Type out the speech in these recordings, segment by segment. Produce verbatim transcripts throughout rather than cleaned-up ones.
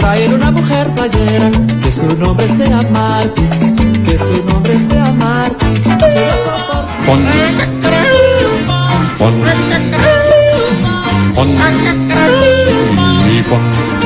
traer una mujer playera, que su nombre sea Marti, que su nombre sea Marti. Soy loco por ti. Pon. Pon. Pon. Y pon.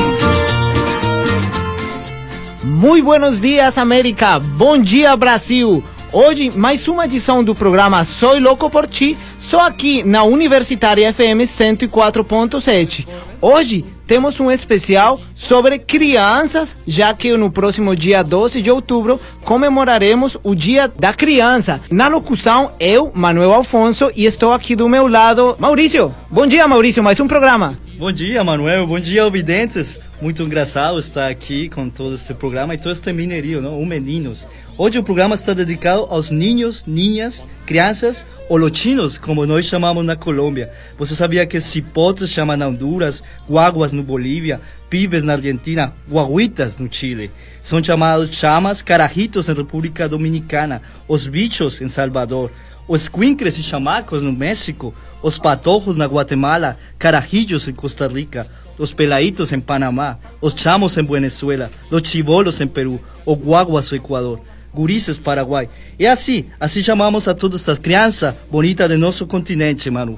Muito buenos dias, América. Bom dia, Brasil. Hoje, mais uma edição do programa Soy Louco por Ti, só aqui na Universitária F M cento e quatro ponto sete. Hoje temos um especial sobre crianças, já que no próximo dia doze de outubro comemoraremos o Dia da Criança. Na locução, eu, Manuel Alfonso, e estou aqui do meu lado, Maurício. Bom dia, Maurício, mais um programa. Bom dia, Manuel. Bom dia, ouvintes. Muito engraçado estar aqui com todo este programa e todo este minerio, não? O meninos. Hoje o programa está dedicado aos ninhos, ninhas, crianças ou lochinos, como nós chamamos na Colômbia. Você sabia que cipotes chamam na Honduras, guaguas no Bolívia, pibes na Argentina, guaguitas no Chile. São chamados chamas, carajitos em República Dominicana, os bichos em Salvador, os escuincles e chamacos no México, os patojos na Guatemala, carajillos em Costa Rica, os pelaitos em Panamá, os chamos em Venezuela, os chibolos em Peru, os guaguas no Equador, gurises Paraguai. E assim, assim chamamos a todas as crianças bonitas do nosso continente, Manu.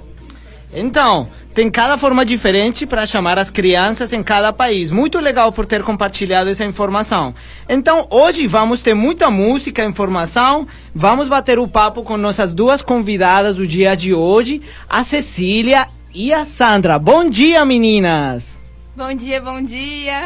Então, tem cada forma diferente para chamar as crianças em cada país. Muito legal por ter compartilhado essa informação. Então, hoje vamos ter muita música, informação. Vamos bater o papo com nossas duas convidadas do dia de hoje, a Cecília e a Sandra. Bom dia, meninas! Bom dia, bom dia!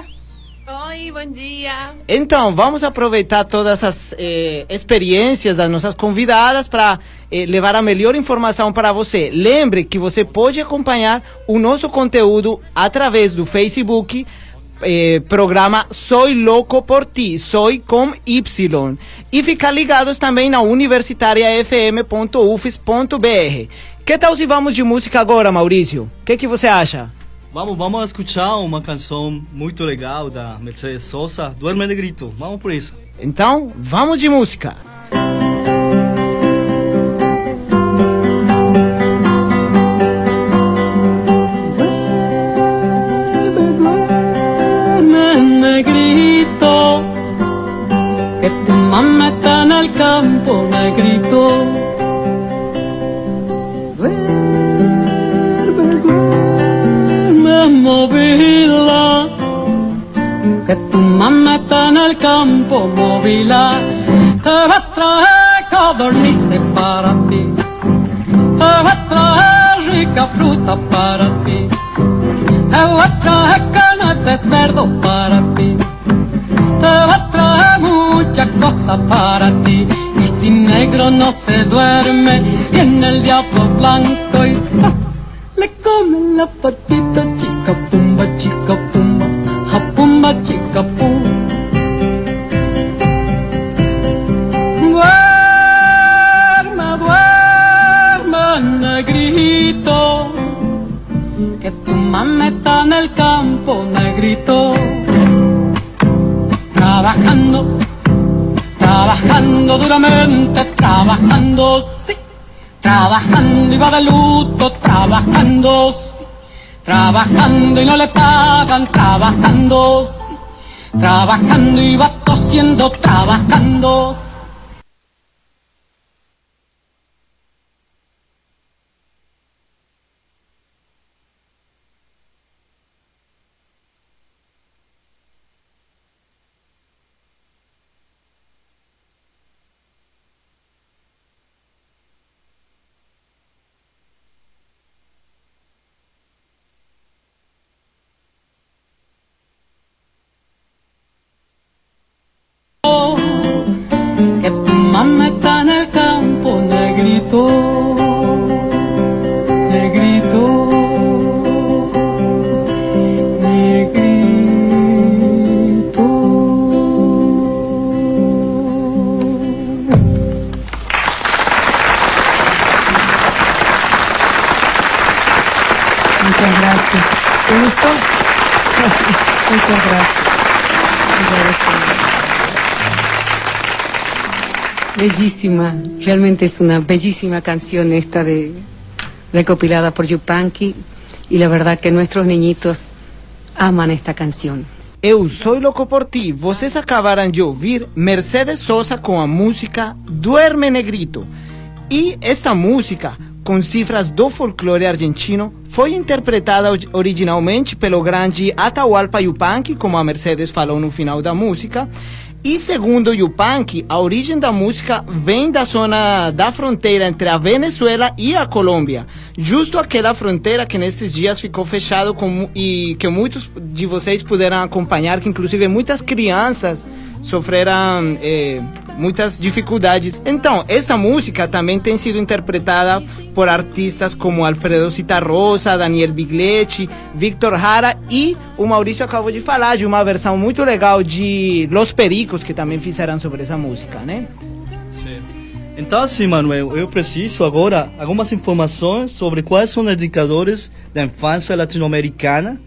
Oi, bom dia! Então, vamos aproveitar todas as eh, experiências das nossas convidadas para eh, levar a melhor informação para você. Lembre que você pode acompanhar o nosso conteúdo através do Facebook, eh, programa Soy Louco por Ti, Soy com Y. E ficar ligados também na universitária f m ponto u f s ponto b r. Que tal se vamos de música agora, Maurício? O que, que você acha? Vamos, vamos escutar uma canção muito legal da Mercedes Sosa, Duerme Negrito. Vamos por isso. Então, vamos de música. Duerme, negrito, que tu mamá está en el campo, negrito. Movila, que tu mamá está en el campo, movila, te va a traer codornices para ti, te va a traer rica fruta para ti, te va a traer carne de cerdo para ti, te va a traer muchas cosas para ti. Y si negro no se duerme, viene el diablo blanco y ¡zas! Le come la patita, chica pumba, chica pumba, ja pumba, chica pum. Duerme, duerme, negrito, que tu mamá está en el campo, negrito. Trabajando, trabajando duramente, trabajando, sí. Trabajando y va de luto, trabajando, sí. Trabajando y no le pagan, trabajando, sí. Trabajando y va tosiendo, trabajando, sí. Que tu mamá está en el campo, negrito, negrito, negrito. Muchas gracias. ¿Te gustó? Muchas gracias. Bellísima, realmente es una bellísima canción esta de recopilada por Yupanqui, y la verdad que nuestros niñitos aman esta canción. Eu sou louco por ti. Vocês acabaram de ouvir Mercedes Sosa com a música Duerme Negrito. E esta música, com cifras do folclore argentino, foi interpretada originalmente pelo grande Atahualpa Yupanqui, como a Mercedes falou no final da música. E segundo Yupanqui, a origem da música vem da zona da fronteira entre a Venezuela e a Colômbia, justo aquela fronteira que nesses dias ficou fechado com, e que muitos de vocês puderam acompanhar, que inclusive muitas crianças sofreram eh, muitas dificuldades. Então, esta música também tem sido interpretada por artistas como Alfredo Citarrosa, Daniel Bigletti, Victor Jara, e o Maurício acabou de falar de uma versão muito legal de Los Pericos, que também fizeram sobre essa música, né? Sim. Então, assim, Manuel, eu preciso agora algumas informações sobre quais são os indicadores da infância latino-americana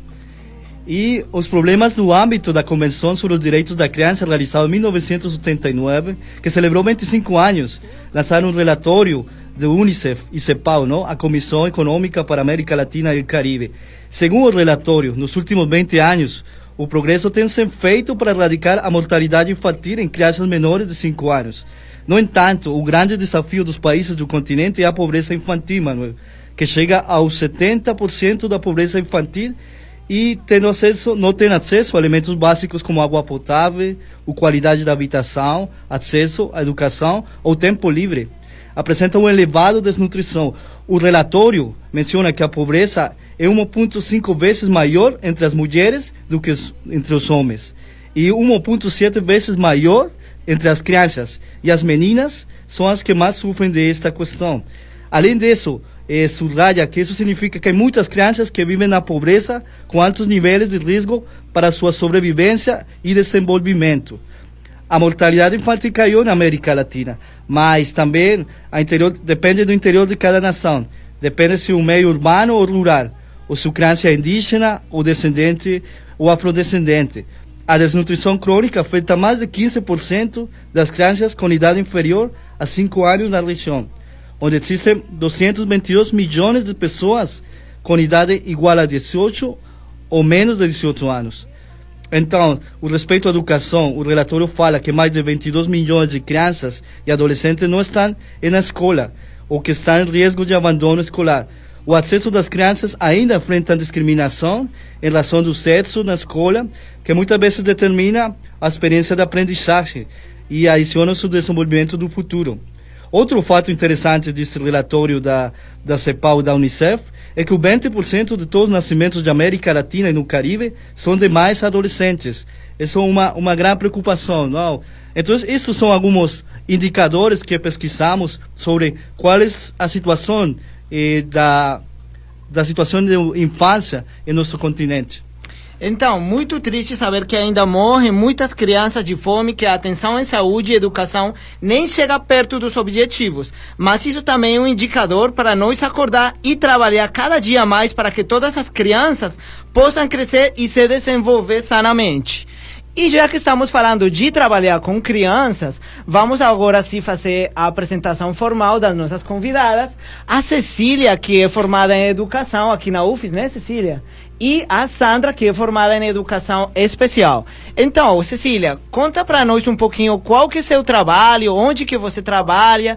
e os problemas no âmbito da Convenção sobre os Direitos da Criança, realizada em mil novecentos e oitenta e nove, que celebrou vinte e cinco anos, lançaram um relatório do Unicef e CEPAL, não? A Comissão Econômica para a América Latina e o Caribe. Segundo o relatório, nos últimos vinte anos, o progresso tem sido feito para erradicar a mortalidade infantil em crianças menores de cinco anos. No entanto, o grande desafio dos países do continente é a pobreza infantil, Manuel, que chega aos setenta por cento da pobreza infantil e tendo acesso, não tem acesso a elementos básicos como água potável, a qualidade da habitação, acesso à educação ou tempo livre. Apresenta uma elevada desnutrição. O relatório menciona que a pobreza é um vírgula cinco vezes maior entre as mulheres do que entre os homens e um vírgula sete vezes maior entre as crianças. E as meninas são as que mais sofrem desta questão. Além disso, eh, subraya que isso significa que há muitas crianças que vivem na pobreza com altos níveis de risco para sua sobrevivência e desenvolvimento. A mortalidade infantil caiu na América Latina, mas também a interior, depende do interior de cada nação. Depende se o meio urbano ou rural, ou se a criança é indígena, ou descendente, ou afrodescendente. A desnutrição crônica afeta mais de quinze por cento das crianças com idade inferior a cinco anos na região, onde existem duzentos e vinte e dois milhões de pessoas com idade igual a dezoito ou menos de dezoito anos. Então, o respeito à educação, o relatório fala que mais de vinte e dois milhões de crianças e adolescentes não estão na escola, ou que estão em risco de abandono escolar. O acesso das crianças ainda enfrenta discriminação em razão do sexo na escola, que muitas vezes determina a experiência de aprendizagem e adiciona o seu desenvolvimento do futuro. Outro fato interessante desse relatório da, da CEPAL e da Unicef é que o vinte por cento de todos os nascimentos da América Latina e no Caribe são de mais adolescentes. Isso é uma, uma grande preocupação, não? Então, estes são alguns indicadores que pesquisamos sobre qual é a situação eh, da, da situação de infância em nosso continente. Então, muito triste saber que ainda morrem muitas crianças de fome, que a atenção em saúde e educação nem chega perto dos objetivos. Mas isso também é um indicador para nós acordar e trabalhar cada dia mais para que todas as crianças possam crescer e se desenvolver sanamente. E já que estamos falando de trabalhar com crianças, vamos agora sim fazer a apresentação formal das nossas convidadas. A Cecília, que é formada em educação aqui na U F E S, né, Cecília? E a Sandra, que é formada em educação especial. Então, Cecília, conta para nós um pouquinho qual que é seu trabalho, onde que você trabalha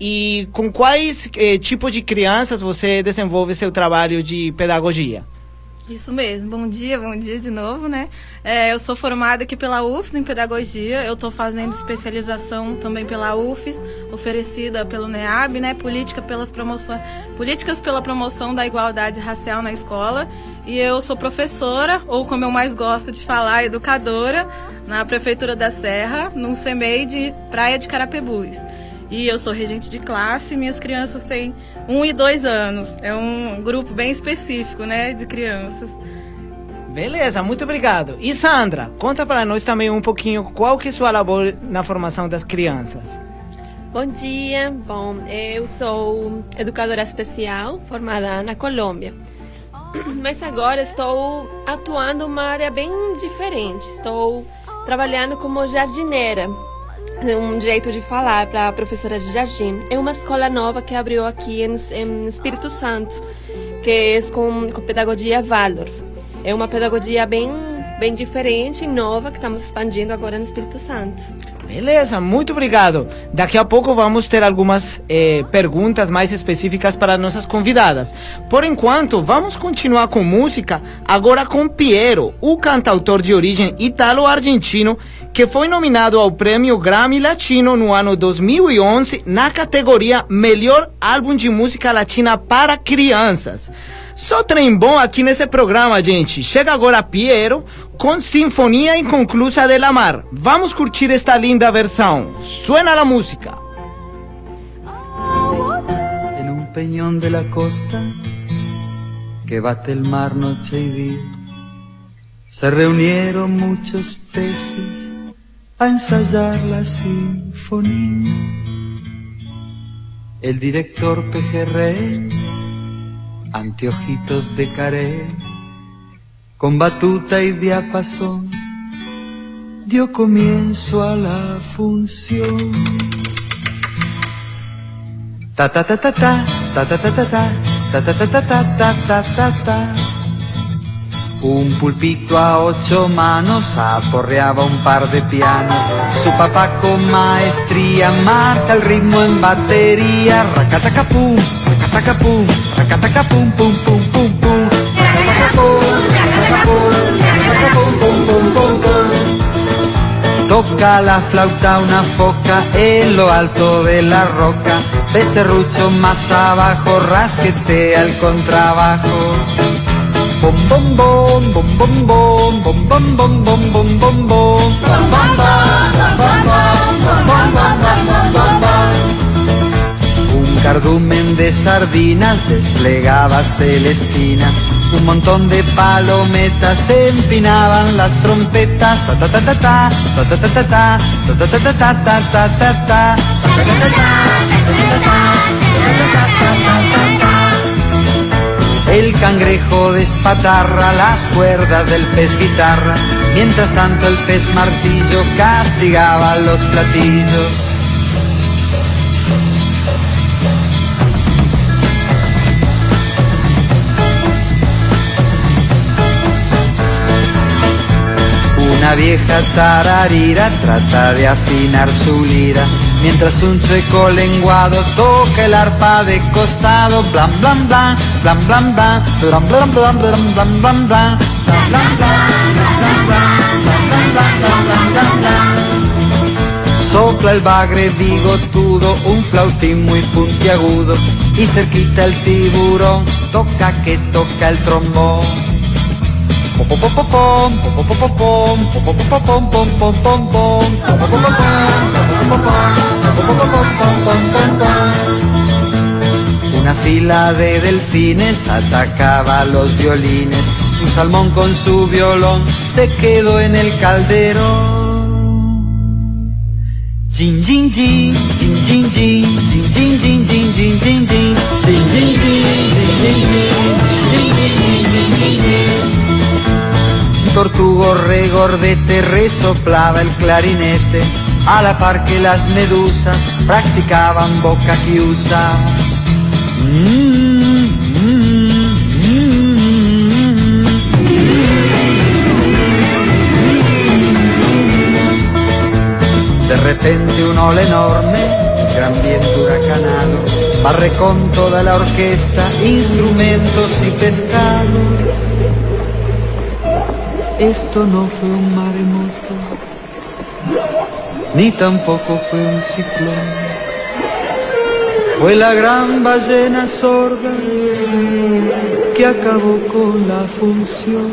e com quais eh, tipos de crianças você desenvolve seu trabalho de pedagogia. Isso mesmo, bom dia, bom dia de novo, né? É, eu sou formada aqui pela U F E S em pedagogia, eu estou fazendo especialização também pela U F E S, oferecida pelo NEAB, né? Política pelas promoção, Políticas pela Promoção da Igualdade Racial na Escola, e eu sou professora, ou como eu mais gosto de falar, educadora, na Prefeitura da Serra, no CEMEI de Praia de Carapebus. E eu sou regente de classe, minhas crianças têm um e dois anos. É um grupo bem específico, né, de crianças. Beleza, muito obrigado. E Sandra, conta para nós também um pouquinho qual que é a sua labor na formação das crianças. Bom dia, bom, eu sou educadora especial formada na Colômbia. Mas agora estou atuando em uma área bem diferente. Estou trabalhando como jardineira. Um jeito de falar para a professora de jardim. É uma escola nova que abriu aqui em, em Espírito Santo, que é com, com pedagogia Waldorf. É uma pedagogia bem bem diferente e nova que estamos expandindo agora no Espírito Santo. Beleza, muito obrigado. Daqui a pouco vamos ter algumas eh, perguntas mais específicas para nossas convidadas. Por enquanto, vamos continuar com música, agora com Piero, o cantautor de origem italo-argentino, que foi nominado ao Prêmio Grammy Latino no ano dois mil e onze na categoria Melhor Álbum de Música Latina para Crianças. Só trem bom aqui nesse programa, gente. Chega agora Piero com Sinfonia Inconclusa del Amar. Vamos curtir esta linda versão. Suena a música. En un peñón de la costa que bate el mar noche y día, se reunieron muchos peces a ensayar la sinfonía. El director pejerrey, anteojitos de caré, con batuta y diapasón, dio comienzo a la función. Ta ta ta ta ta, ta ta ta ta ta, ta ta ta ta ta ta ta ta. Un pulpito a ocho manos aporreaba un par de pianos. Su papá con maestría marca el ritmo en batería. Racatacapum, racatacapum, racatacapum, pum, pum, pum, pum. Racatacapum, racatacapum, racatacapum, pum, pum, pum, pum. Toca la flauta una foca en lo alto de la roca. Becerrucho más abajo rasquetea el contrabajo. Bom bom bom bom bom bom bom bom bom bom bom bom bom. Un cardumen de sardinas desplegaba Celestina. Un montón de palometas empinaban las trompetas. Ta ta ta ta ta, ta ta ta ta ta, ta ta ta ta ta ta ta ta. El cangrejo despatarra las cuerdas del pez guitarra, mientras tanto el pez martillo castigaba los platillos. Una vieja tararira trata de afinar su lira, mientras un chueco lenguado toca el arpa de costado. Blam blam blam, blam blam blam, blam blam blam, blam blam blam, blam blam blam. Sopla el bagre bigotudo, un flautín muy puntiagudo, y cerquita el tiburón toca que toca el trombón. Una fila de delfines atacaba a los violines. Un salmón con su violón se quedó en el calderón. Jin jin jin, jin jin jin, jin jin jin, jin jin jin, jin jin jin, jin jin jin. Tortugo regordete resoplaba el clarinete, a la par que las medusas practicaban boca chiusa. Mm, mm, mm. De repente un ola enorme, gran viento huracanado, barre con toda la orquesta, instrumentos y pescados. Esto no fue un maremoto, ni tampoco fue un ciclón. Fue la gran ballena sorda que acabó con la función.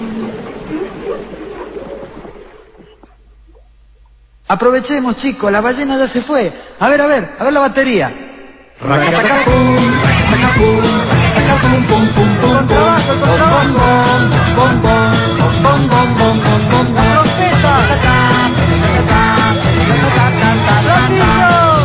Aprovechemos, chicos, la ballena ya se fue. A ver, a ver, a ver la batería. Racatacapum, racatacapum, racatacapum, pum, pum, pum, pum, pum, pum, pum, pum, pum, pum, pum, pum, trompeta, los niños,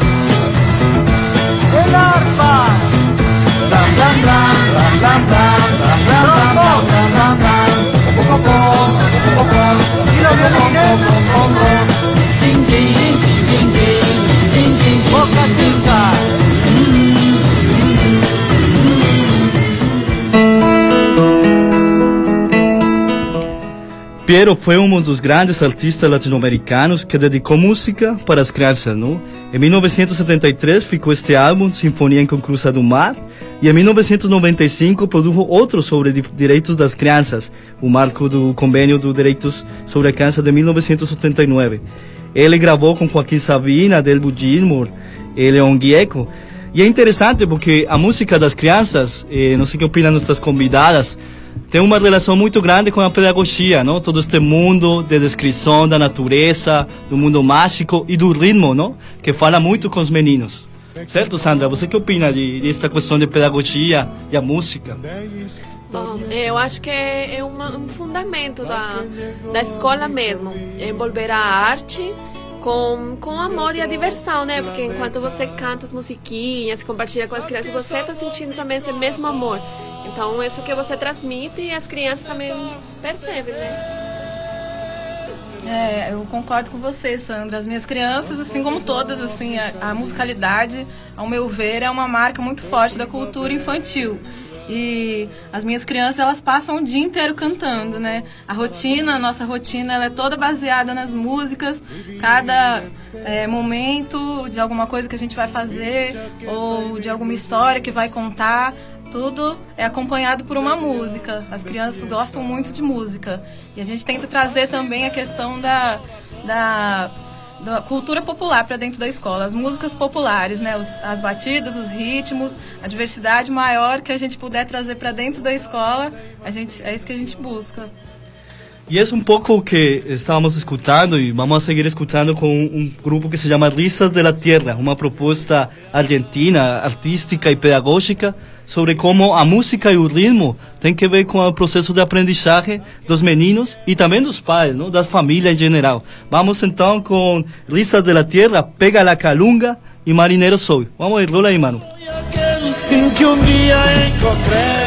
el arpa, blam blam blam, blam blam blam, blam blam blam, blam blam blam, pum pum pum pum, y los violines, pum pum pum, jin jin jin jin jin jin, boca chicha. Piero foi um dos grandes artistas latino-americanos que dedicou música para as crianças, não? Em mil novecentos e setenta e três ficou este álbum, Sinfonia Inconclusa do Mar, e em mil novecentos e noventa e cinco produziu outro sobre direitos das crianças, o marco do Convênio dos Direitos sobre a Criança de mil novecentos e oitenta e nove. Ele gravou com Joaquim Sabina, Delbo Gilmour e Leon Gieco. E é interessante porque a música das crianças, eh, não sei o que opinam nossas convidadas, tem uma relação muito grande com a pedagogia, não? Todo este mundo de descrição da natureza, do mundo mágico e do ritmo, não? Que fala muito com os meninos. Certo, Sandra? Você que opina de, de esta questão de pedagogia e a música? Bom, eu acho que é, é uma, um fundamento da, da escola mesmo, envolver a arte com, com amor e a diversão, né? Porque enquanto você canta as musiquinhas, compartilha com as crianças, você está sentindo também esse mesmo amor. Então, isso que você transmite e as crianças também percebem, né? É, eu concordo com você, Sandra. As minhas crianças, assim como todas, assim, a, a musicalidade, ao meu ver, é uma marca muito forte da cultura infantil. E as minhas crianças, elas passam o dia inteiro cantando, né? A rotina, a nossa rotina, ela é toda baseada nas músicas. Cada é, momento de alguma coisa que a gente vai fazer ou de alguma história que vai contar, tudo é acompanhado por uma música. As crianças gostam muito de música. E a gente tenta trazer também a questão da, da, da cultura popular para dentro da escola. As músicas populares, né? Os, as batidas, os ritmos, a diversidade maior que a gente puder trazer para dentro da escola, a gente, é isso que a gente busca. E é um pouco o que estávamos escutando e vamos seguir escutando com um grupo que se chama Risas de la Tierra, uma proposta argentina, artística e pedagógica sobre como a música e o ritmo tem que ver com o processo de aprendizagem dos meninos e também dos pais, não? Das famílias em geral. Vamos então com Risas de la Tierra, Pega la Calunga e Marinero Soy. Vamos a rola aí, mano. Que um dia encontrei.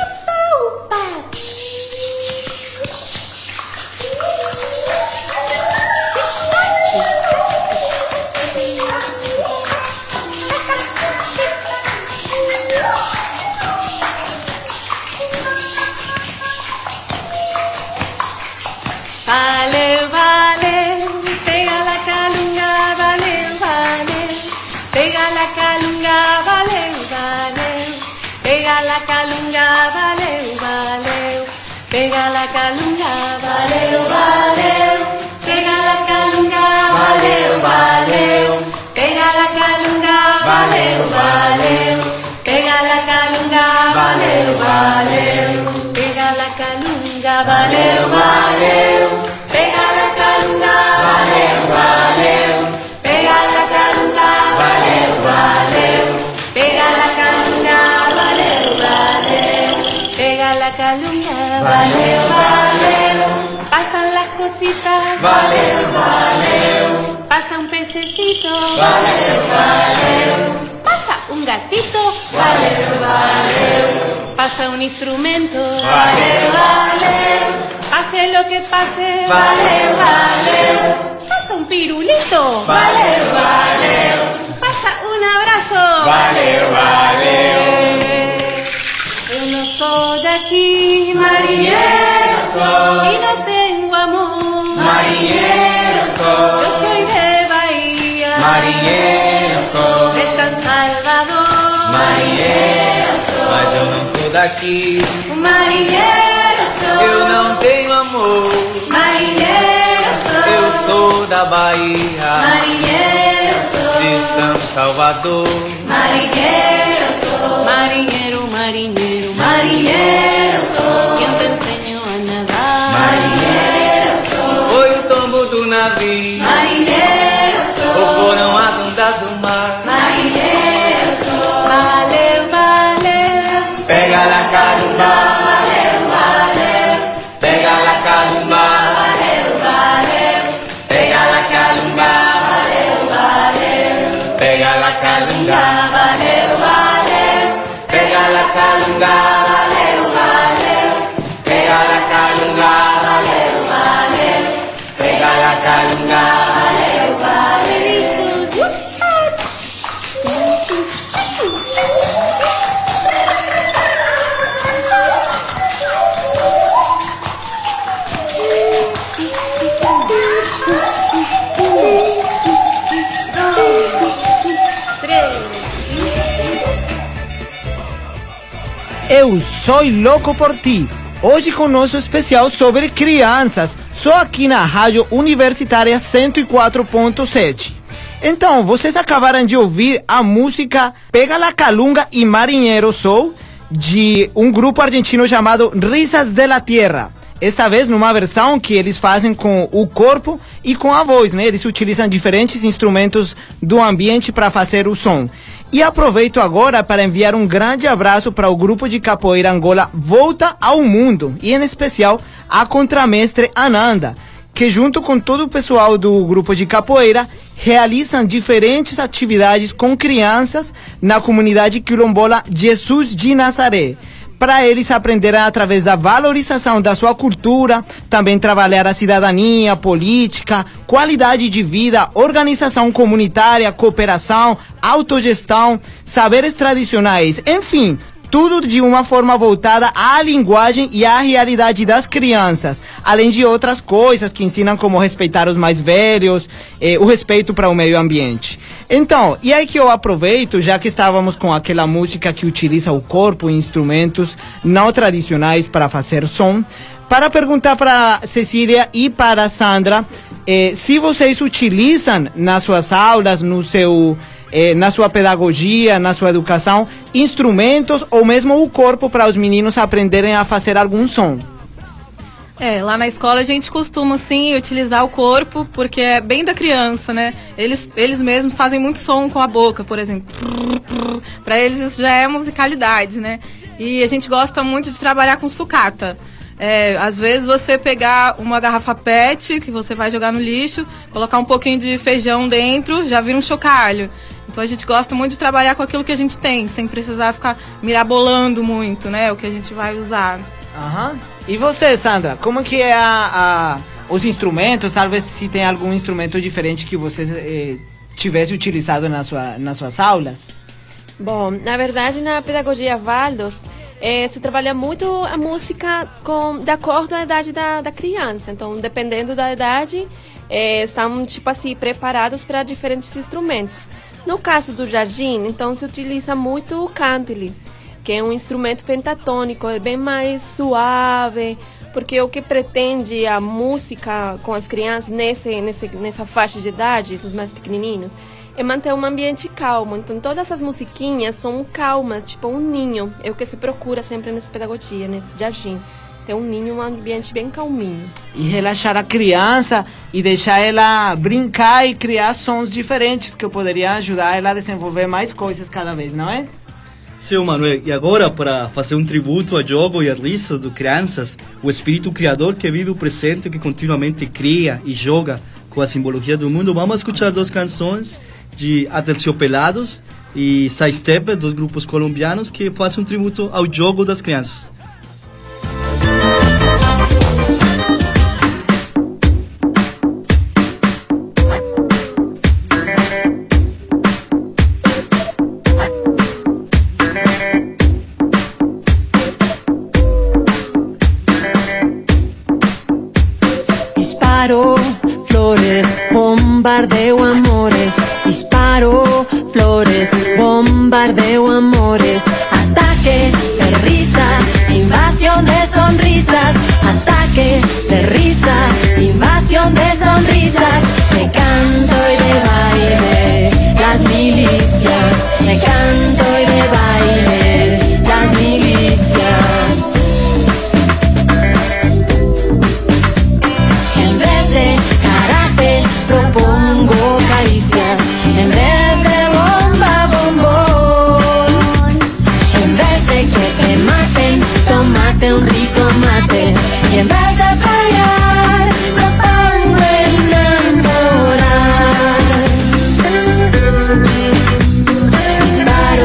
Valeu, valeu, pega la calunga, valeu, valeu, pega la calunga, valeu, valeu, pega la calunga, valeu, valeu, pega la calunga, valeu, valeu, pega la calunga, valeu, valeu, pega la calunga, valeu, valeu, pega la calunga, valeu, valeu, pega la calunga, valeu, valeu. Pega la calunga, valeu, valeu. Pega la calunga, valeu, valeu. Pega la calunga, valeu, valeu. Pega la calunga, valeu, valeu. Pasan las cositas, valeu, valeu. Pasa un pececito, valeu, valeu. Pasa un gatito, valeu, valeu. Pasa un instrumento, valeu, valeu. Pase lo que pase, valeu, valeu. Pasa un pirulito, valeu, valeu. Pasa un abrazo, valeu, valeu. Eu não sou daqui, marinheiro sou, e não tenho amor, marinheiro sou. Eu sou de Bahia, marinheiro sou. De San Salvador, marinheiro sou. Mas eu não sou daqui, marinheiro sou. Eu não tenho amor, marinheiro sou. Eu sou da Bahia, marinheiro sou. De São Salvador, marinheiro sou. Marinheiro, marinheiro, marinheiro sou. Eu te enseño a nadar, marinheiro sou. Foi o tombo do navio, marinheiro sou. Ou foram as ondas do mar, marinheiro sou. Valeu, valeu. Pega la calunga, valeu, valeu. Pega la calunga, valeu, valeu. Pega la calunga, valeu, valeu. Pega la calunga, valeu, valeu. Pega la calunga, valeu, valeu. Pega la calunga, valeu, valeu. Pega la calunga, valeu, valeu. Eu sou louco por ti. Hoje com nosso especial sobre crianças, só aqui na Rádio Universitária cento e quatro ponto sete. Então, vocês acabaram de ouvir a música Pega la Calunga e Marinheiro Sou, de um grupo argentino chamado Risas de la Tierra. Esta vez numa versão que eles fazem com o corpo e com a voz, né? Eles utilizam diferentes instrumentos do ambiente para fazer o som. E aproveito agora para enviar um grande abraço para o grupo de capoeira Angola Volta ao Mundo, e em especial a contramestre Ananda, que junto com todo o pessoal do grupo de capoeira realizam diferentes atividades com crianças na comunidade quilombola Jesus de Nazaré, para eles aprenderem através da valorização da sua cultura, também trabalhar a cidadania, política, qualidade de vida, organização comunitária, cooperação, autogestão, saberes tradicionais, enfim, tudo de uma forma voltada à linguagem e à realidade das crianças, além de outras coisas que ensinam como respeitar os mais velhos, eh, o respeito para o meio ambiente. Então, e aí que eu aproveito, já que estávamos com aquela música que utiliza o corpo e instrumentos não tradicionais para fazer som, para perguntar para Cecília e para Sandra eh, se vocês utilizam nas suas aulas, no seu... Eh, na sua pedagogia, na sua educação, instrumentos ou mesmo o corpo para os meninos aprenderem a fazer algum som. É, lá na escola a gente costuma sim utilizar o corpo, porque é bem da criança, né? Eles, eles mesmos fazem muito som com a boca, por exemplo. Para eles isso já é musicalidade, né? E a gente gosta muito de trabalhar com sucata. É, às vezes você pegar uma garrafa pet, que você vai jogar no lixo, colocar um pouquinho de feijão dentro, já vira um chocalho. Então a gente gosta muito de trabalhar com aquilo que a gente tem, sem precisar ficar mirabolando muito, né? O que a gente vai usar. Aham. E você, Sandra, como que é a, a, os instrumentos? Talvez se tem algum instrumento diferente que você eh, tivesse utilizado na sua, nas suas aulas? Bom, na verdade, na pedagogia Waldorf, É, se trabalha muito a música com, de acordo com a idade da, da criança. Então, dependendo da idade, é, estão, tipo assim, preparados para diferentes instrumentos. No caso do jardim, então, se utiliza muito o cântile, que é um instrumento pentatônico, é bem mais suave, porque o que pretende a música com as crianças nesse, nesse, nessa faixa de idade, dos mais pequenininhos, é manter um ambiente calmo. Então, todas essas musiquinhas são calmas, tipo um ninho. É o que se procura sempre nessa pedagogia, nesse jardim. Ter um ninho, um ambiente bem calminho. E relaxar a criança e deixar ela brincar e criar sons diferentes, que poderia ajudar ela a desenvolver mais coisas cada vez, não é? Sim, Manuel. E agora, para fazer um tributo ao jogo e ao riso de crianças, o espírito criador que vive o presente, que continuamente cria e joga com a simbologia do mundo, vamos escutar duas canções de Aterciopelados e Sidestep, dos grupos colombianos, que fazem um tributo ao jogo das crianças. Disparo flores, bombardeo amores. Disparo flores, bombardeo amores. Ataque de risa, invasión de sonrisas. Ataque de risa, invasión de sonrisas. De canto y de baile, las milicias. De canto y de baile, las milicias. En vez de karate propongo caricias, en vez de bomba bombón. En vez de que te maten, tómate un rico mate. Y en vez de pelear, propongo enamorar. Disparo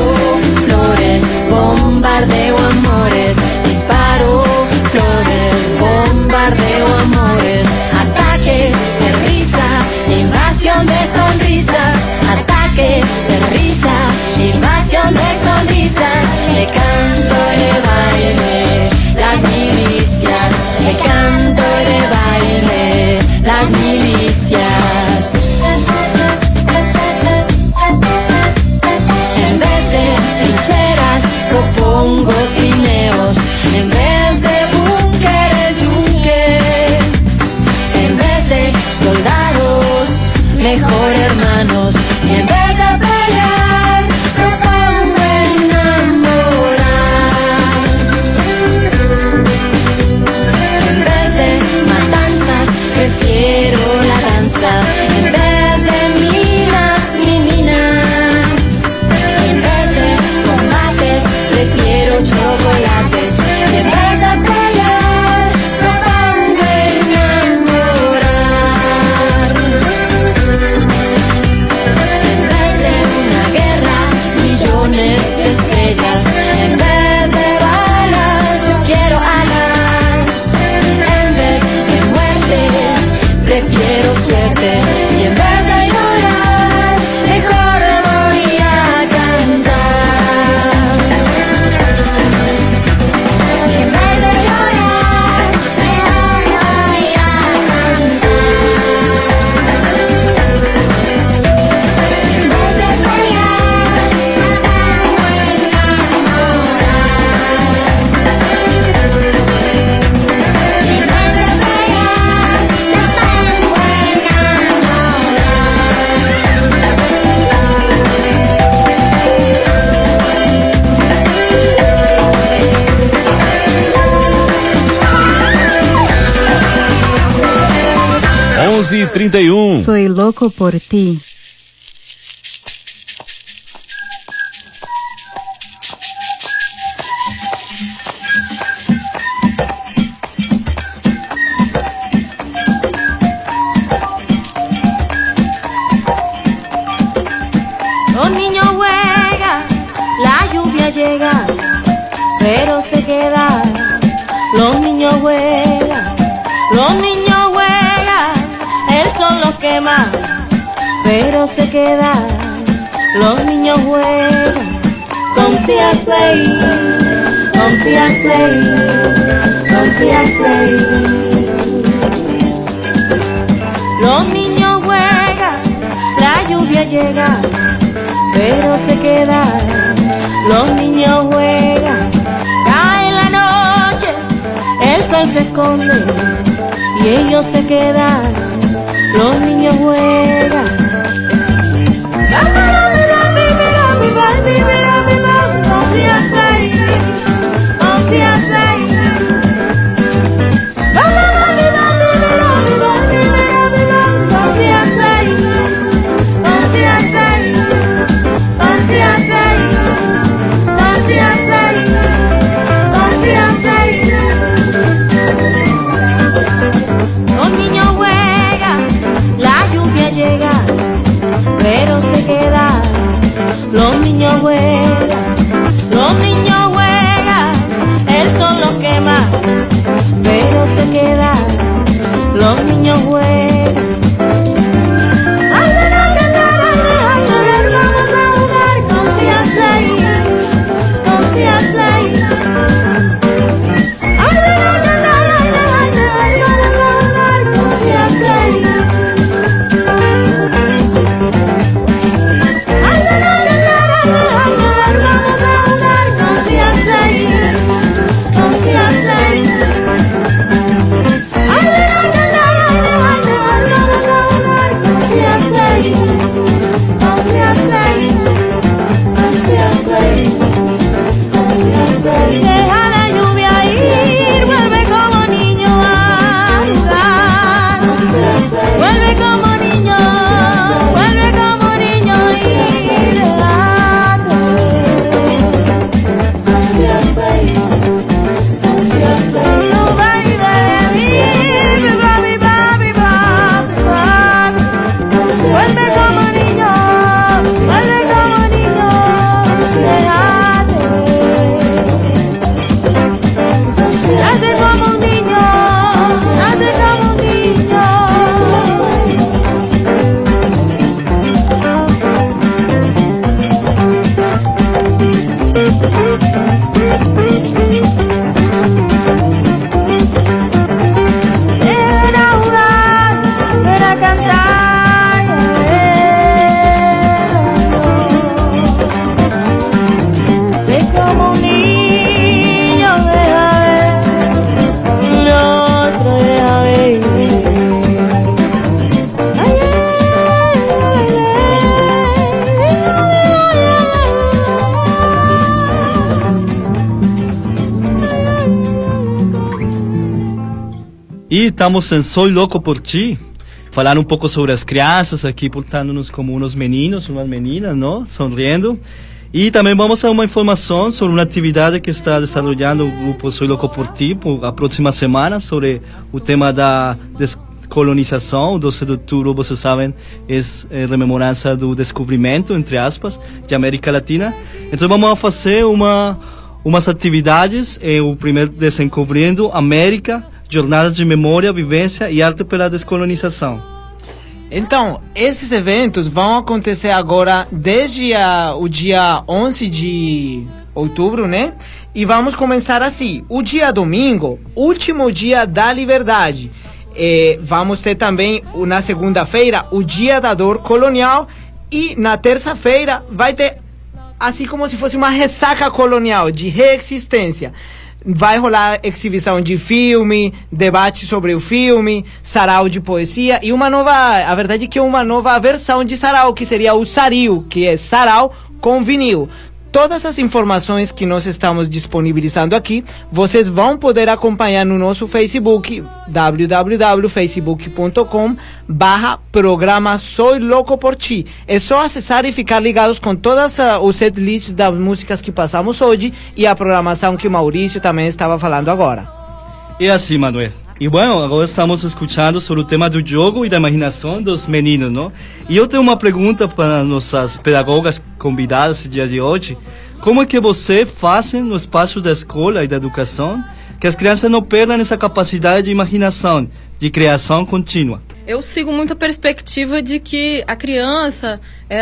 onze e trinta e um. Soy loco por ti. Los niños juegan, la lluvia llega, pero se queda. Los niños juegan, los niños juegan, el sol los quema, pero se queda. Los niños juegan, come see us play, come see us play, come see us play. Los niños juegan, la lluvia llega, pero se queda. Los niños juegan, cae la noche, el sol se esconde y ellos se quedan. Los niños juegan. Don't see us play, don't see us play. Don't see us play, don't see us play. Don't see us play, don't see us play, don't see us play. Los niños juegan, la lluvia llega, pero se queda. Los niños juegan, los niños juegan, el sol los quema, pero se queda. Los niños juegan. E estamos em Soy Louco por Ti, falar um pouco sobre as crianças aqui, portando-nos como uns meninos, umas meninas, não? Sorrindo. E também vamos a uma informação sobre uma atividade que está desenvolvendo o grupo Soy Louco por Ti por a próxima semana, sobre o tema da descolonização. O doze de outubro, vocês sabem, é, é rememorança do descobrimento, entre aspas, de América Latina. Então vamos fazer uma, umas atividades, é, o primeiro Desencobrindo América, Jornadas de Memória, Vivência e Arte pela Descolonização. Então, esses eventos vão acontecer agora desde a, o dia onze de outubro, né? E vamos começar assim. O dia domingo, último dia da liberdade. É, vamos ter também, na segunda-feira, o Dia da Dor Colonial. E na terça-feira vai ter, assim como se fosse uma ressaca colonial, de reexistência. Vai rolar exibição de filme, debate sobre o filme, sarau de poesia e uma nova, a verdade é que é uma nova versão de sarau, que seria o saril, que é sarau com vinil. Todas as informações que nós estamos disponibilizando aqui, vocês vão poder acompanhar no nosso Facebook, w w w ponto facebook ponto com barra programa Soy Louco por Ti. É só acessar e ficar ligados com todas uh, os setlists das músicas que passamos hoje e a programação que o Maurício também estava falando agora. É assim, Manuel. E, bueno, agora estamos escutando sobre o tema do jogo e da imaginação dos meninos, não? E eu tenho uma pergunta para nossas pedagogas convidadas no dia de hoje. Como é que você faz no espaço da escola e da educação que as crianças não perdam essa capacidade de imaginação, de criação contínua? Eu sigo muito a perspectiva de que a criança,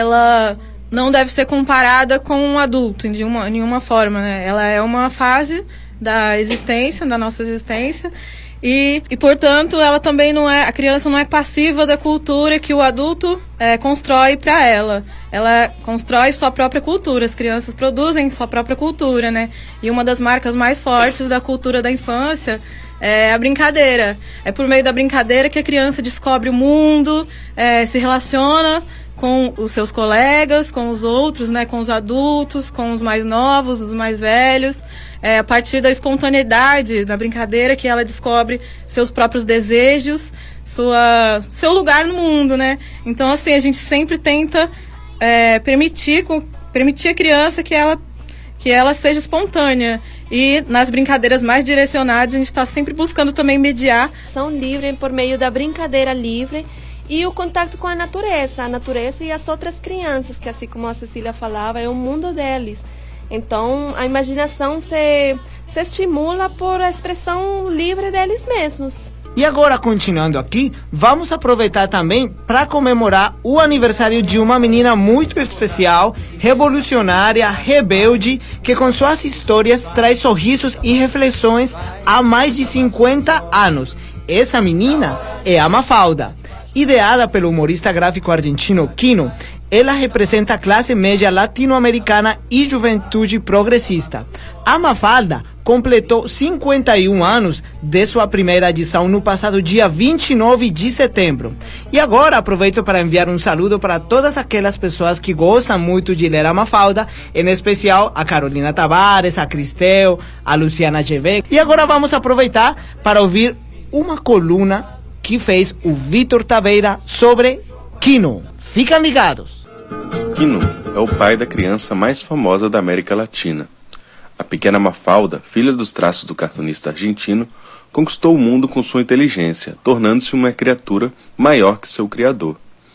ela não deve ser comparada com um adulto de uma, nenhuma forma, né? Ela é uma fase da existência, da nossa existência, E, e, portanto, ela também não é, a criança não é passiva da cultura que o adulto é, constrói para ela. Ela constrói sua própria cultura, as crianças produzem sua própria cultura, né? E uma das marcas mais fortes da cultura da infância é a brincadeira. É por meio da brincadeira que a criança descobre o mundo, é, se relaciona com os seus colegas, com os outros, né? Com os adultos, com os mais novos, os mais velhos. É a partir da espontaneidade da brincadeira que ela descobre seus próprios desejos, sua, seu lugar no mundo, né? Então, assim, a gente sempre tenta é, permitir, permitir a criança que ela, que ela seja espontânea. E nas brincadeiras mais direcionadas, a gente está sempre buscando também mediar. São livres por meio da brincadeira livre e o contato com a natureza. A natureza e as outras crianças, que assim como a Cecília falava, é o mundo deles. Então, a imaginação se, se estimula por a expressão livre deles mesmos. E agora, continuando aqui, vamos aproveitar também para comemorar o aniversário de uma menina muito especial, revolucionária, rebelde, que com suas histórias traz sorrisos e reflexões há mais de cinquenta anos. Essa menina é a Mafalda. Ideada pelo humorista gráfico argentino Quino, ela representa a classe média latino-americana e juventude progressista. A Mafalda completou cinquenta e um anos de sua primeira edição no passado dia vinte e nove de setembro. E agora aproveito para enviar um saludo para todas aquelas pessoas que gostam muito de ler a Mafalda, em especial a Carolina Tavares, a Cristel, a Luciana Gevec. E agora vamos aproveitar para ouvir uma coluna que fez o Vitor Taveira sobre Quino. Fiquem ligados. Quino é o pai da criança mais famosa da América Latina. A pequena Mafalda, filha dos traços do cartunista argentino, conquistou o mundo com sua inteligência, tornando-se uma criatura maior que seu criador.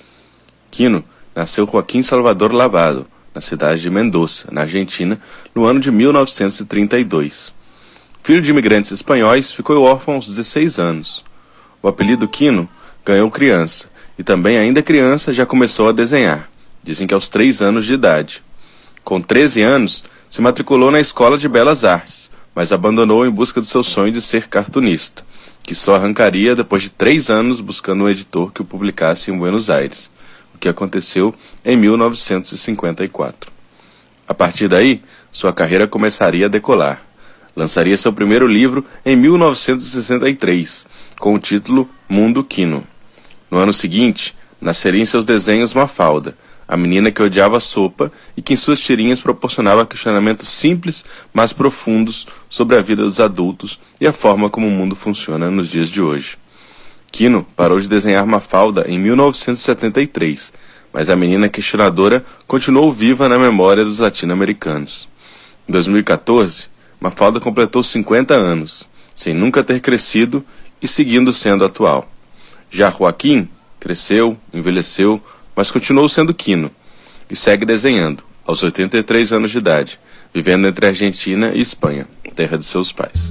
Quino nasceu Joaquim Salvador Lavado, na cidade de Mendoza, na Argentina, no ano de mil novecentos e trinta e dois. Filho de imigrantes espanhóis, ficou órfão aos dezesseis anos. O apelido Quino ganhou criança, e também ainda criança já começou a desenhar, dizem que aos três anos de idade. Com treze anos, se matriculou na Escola de Belas Artes, mas abandonou em busca do seu sonho de ser cartunista, que só arrancaria depois de três anos buscando um editor que o publicasse em Buenos Aires, o que aconteceu em mil novecentos e cinquenta e quatro. A partir daí, sua carreira começaria a decolar. Lançaria seu primeiro livro em mil novecentos e sessenta e três, com o título Mundo Quino. No ano seguinte, nasceria em seus desenhos Mafalda, a menina que odiava sopa e que em suas tirinhas proporcionava questionamentos simples, mas profundos sobre a vida dos adultos e a forma como o mundo funciona nos dias de hoje. Quino parou de desenhar Mafalda em mil novecentos e setenta e três, mas a menina questionadora continuou viva na memória dos latino-americanos. Em dois mil e quatorze, Mafalda completou cinquenta anos, sem nunca ter crescido e seguindo sendo atual. Já Joaquim cresceu, envelheceu, mas continuou sendo Quino e segue desenhando, aos oitenta e três anos de idade, vivendo entre Argentina e Espanha, terra de seus pais.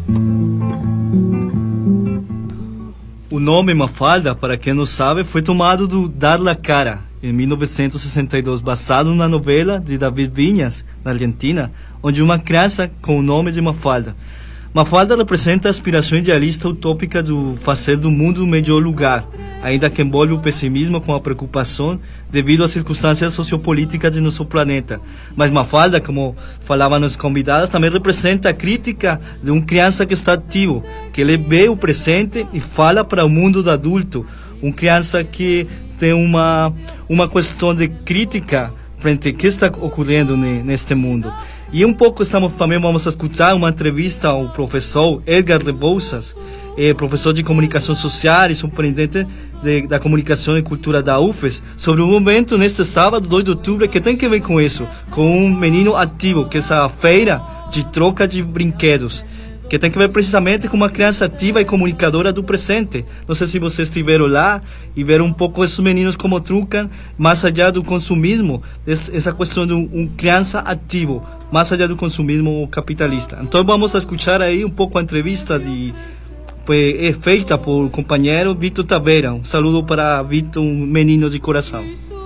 O nome Mafalda, para quem não sabe, foi tomado do Dar la Cara, em mil novecentos e sessenta e dois, basado na novela de David Viñas, na Argentina, onde uma criança com o nome de Mafalda. Mafalda representa a aspiração idealista utópica do fazer do mundo um melhor lugar, ainda que envolve o pessimismo com a preocupação devido às circunstâncias sociopolíticas de nosso planeta. Mas Mafalda, como falavam nos convidados, também representa a crítica de uma criança que está ativo, que ele vê o presente e fala para o mundo do adulto. Uma criança que tem uma, uma questão de crítica frente a que está ocorrendo neste mundo. E um pouco estamos também vamos escutar uma entrevista ao professor Edgar Rebouças, é professor de comunicação social e superintendente de, da comunicação e cultura da U F E S, sobre um evento neste sábado, dois de outubro, que tem que ver com isso, com um menino ativo, que é essa feira de troca de brinquedos, que tem que ver precisamente com uma criança ativa e comunicadora do presente. Não sei se vocês estiveram lá e viram um pouco esses meninos como trocam, mais allá do consumismo, essa questão de um criança ativo, mais allá do consumismo capitalista. Então vamos a escuchar aí um pouco a entrevista de, é feita por companheiro Vitor Taveira. Um saludo para Vitor, um menino de coração.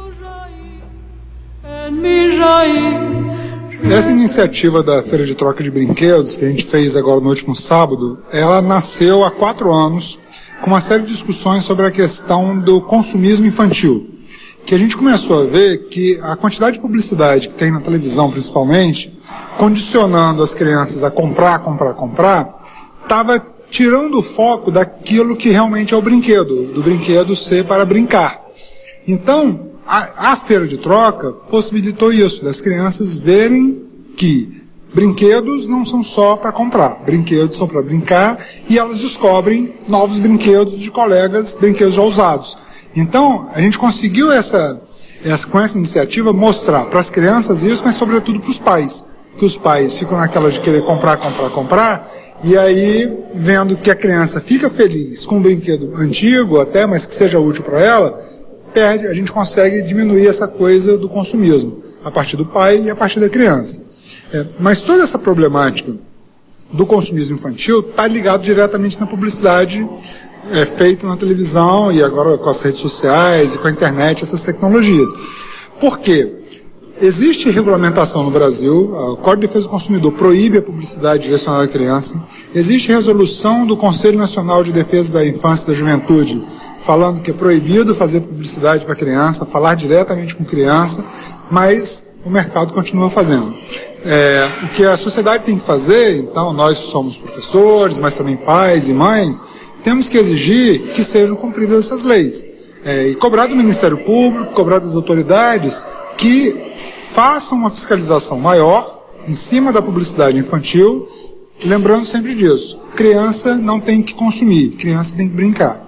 Essa iniciativa da Feira de Troca de Brinquedos, que a gente fez agora no último sábado, ela nasceu há quatro anos com uma série de discussões sobre a questão do consumismo infantil. Que a gente começou a ver que a quantidade de publicidade que tem na televisão, principalmente, condicionando as crianças a comprar, comprar, comprar, estava tirando o foco daquilo que realmente é o brinquedo, do brinquedo ser para brincar. Então, A, a feira de troca possibilitou isso, das crianças verem que brinquedos não são só para comprar, brinquedos são para brincar, e elas descobrem novos brinquedos de colegas, brinquedos já usados. Então, a gente conseguiu essa, essa, com essa iniciativa mostrar para as crianças isso, mas sobretudo para os pais, que os pais ficam naquela de querer comprar, comprar, comprar, e aí, vendo que a criança fica feliz com um brinquedo antigo até, mas que seja útil para ela, perde, a gente consegue diminuir essa coisa do consumismo, a partir do pai e a partir da criança. É, mas toda essa problemática do consumismo infantil está ligado diretamente na publicidade é, feita na televisão e agora com as redes sociais e com a internet, essas tecnologias. Por quê? Existe regulamentação no Brasil, o Código de Defesa do Consumidor proíbe a publicidade direcionada à criança, existe resolução do Conselho Nacional de Defesa da Infância e da Juventude, falando que é proibido fazer publicidade para criança, falar diretamente com criança, mas o mercado continua fazendo. É, o que a sociedade tem que fazer, então, nós somos professores, mas também pais e mães, temos que exigir que sejam cumpridas essas leis. É, e cobrar do Ministério Público, cobrar das autoridades que façam uma fiscalização maior em cima da publicidade infantil, lembrando sempre disso, criança não tem que consumir, criança tem que brincar.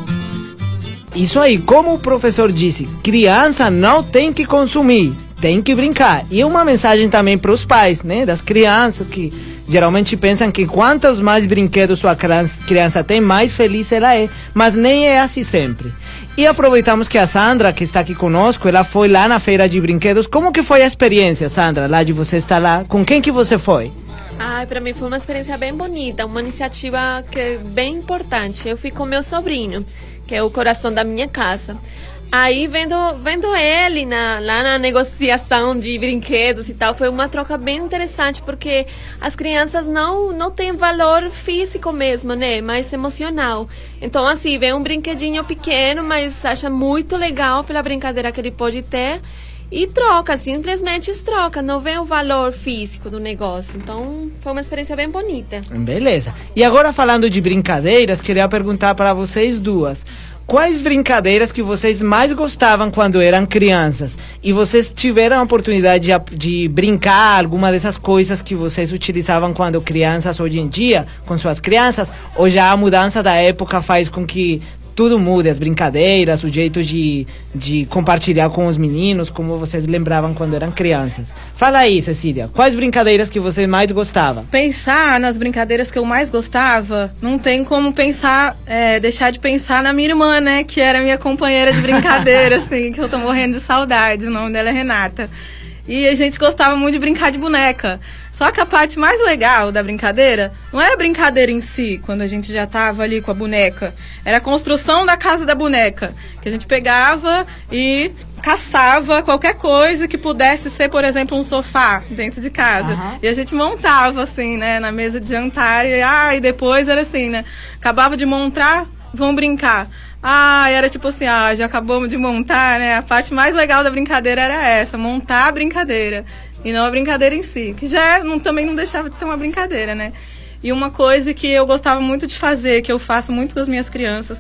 Isso aí, como o professor disse, criança não tem que consumir, tem que brincar. E uma mensagem também para os pais, né, das crianças que geralmente pensam que quantos mais brinquedos sua criança tem, mais feliz ela é, mas nem é assim sempre. E aproveitamos que a Sandra, que está aqui conosco, ela foi lá na feira de brinquedos. Como que foi a experiência, Sandra, lá de você estar lá? Com quem que você foi? Ah, para mim foi uma experiência bem bonita, uma iniciativa que é bem importante. Eu fui com meu sobrinho, que é o coração da minha casa. Aí, vendo, vendo ele na, lá na negociação de brinquedos e tal, foi uma troca bem interessante, porque as crianças não, não têm valor físico mesmo, né? Mais emocional. Então, assim, vê um brinquedinho pequeno, mas acha muito legal pela brincadeira que ele pode ter, e troca, simplesmente troca, não vê o valor físico do negócio. Então, foi uma experiência bem bonita. Beleza. E agora, falando de brincadeiras, queria perguntar para vocês duas. Quais brincadeiras que vocês mais gostavam quando eram crianças? E vocês tiveram a oportunidade de, de brincar alguma dessas coisas que vocês utilizavam quando crianças hoje em dia, com suas crianças? Ou já a mudança da época faz com que tudo mude, as brincadeiras, o jeito de, de compartilhar com os meninos, como vocês lembravam quando eram crianças? Fala aí, Cecília, quais brincadeiras que você mais gostava? Pensar nas brincadeiras que eu mais gostava, não tem como pensar, é, deixar de pensar na minha irmã, né, que era minha companheira de brincadeira, assim, que eu tô morrendo de saudade, o nome dela é Renata. E a gente gostava muito de brincar de boneca. Só que a parte mais legal da brincadeira não era a brincadeira em si, quando a gente já estava ali com a boneca. Era a construção da casa da boneca. Que a gente pegava e caçava qualquer coisa que pudesse ser, por exemplo, um sofá dentro de casa. Uhum. E a gente montava, assim, né, na mesa de jantar. E, ah, e depois era assim, né? Acabava de montar, vamos brincar. Ah, era tipo assim, ah, já acabamos de montar, né? A parte mais legal da brincadeira era essa, montar a brincadeira. E não a brincadeira em si, que já não, também não deixava de ser uma brincadeira, né? E uma coisa que eu gostava muito de fazer, que eu faço muito com as minhas crianças,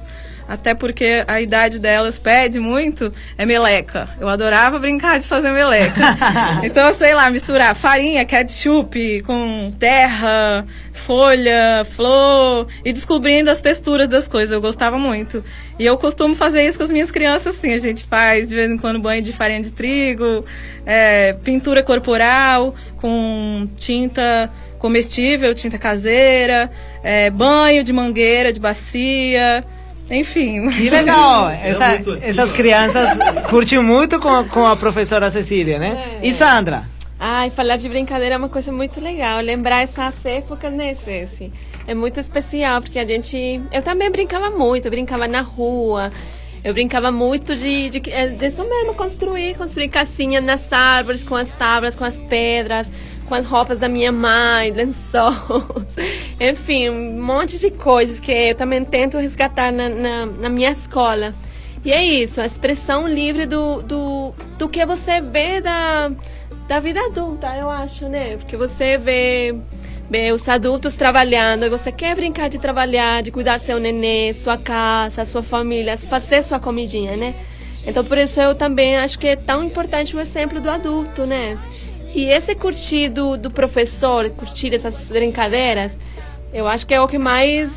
até porque a idade delas pede muito, é meleca. Eu adorava brincar de fazer meleca. Então, sei lá, misturar farinha, ketchup com terra, folha, flor, e descobrindo as texturas das coisas. Eu gostava muito. E eu costumo fazer isso com as minhas crianças, assim. A gente faz, de vez em quando, banho de farinha de trigo, é, pintura corporal com tinta comestível, tinta caseira, é, banho de mangueira, de bacia... Enfim. Que legal! Essa, essas crianças curtem muito com, com a professora Cecília, né? É. E Sandra? Ai, falar de brincadeira é uma coisa muito legal. Lembrar essas épocas, né, Ceci? É muito especial, porque a gente... Eu também brincava muito, eu brincava na rua. Eu brincava muito de, de, de isso mesmo, construir, construir casinhas nas árvores, com as tábuas, com as pedras, com as roupas da minha mãe, lençol, enfim, um monte de coisas que eu também tento resgatar na, na, na minha escola. E é isso, a expressão livre do, do, do que você vê da, da vida adulta, eu acho, né? Porque você vê, vê os adultos trabalhando e você quer brincar de trabalhar, de cuidar do seu nenê, sua casa, sua família, fazer sua comidinha, né? Então, por isso eu também acho que é tão importante o exemplo do adulto, né? E esse curtir do, do professor, curtir essas brincadeiras, eu acho que é o que mais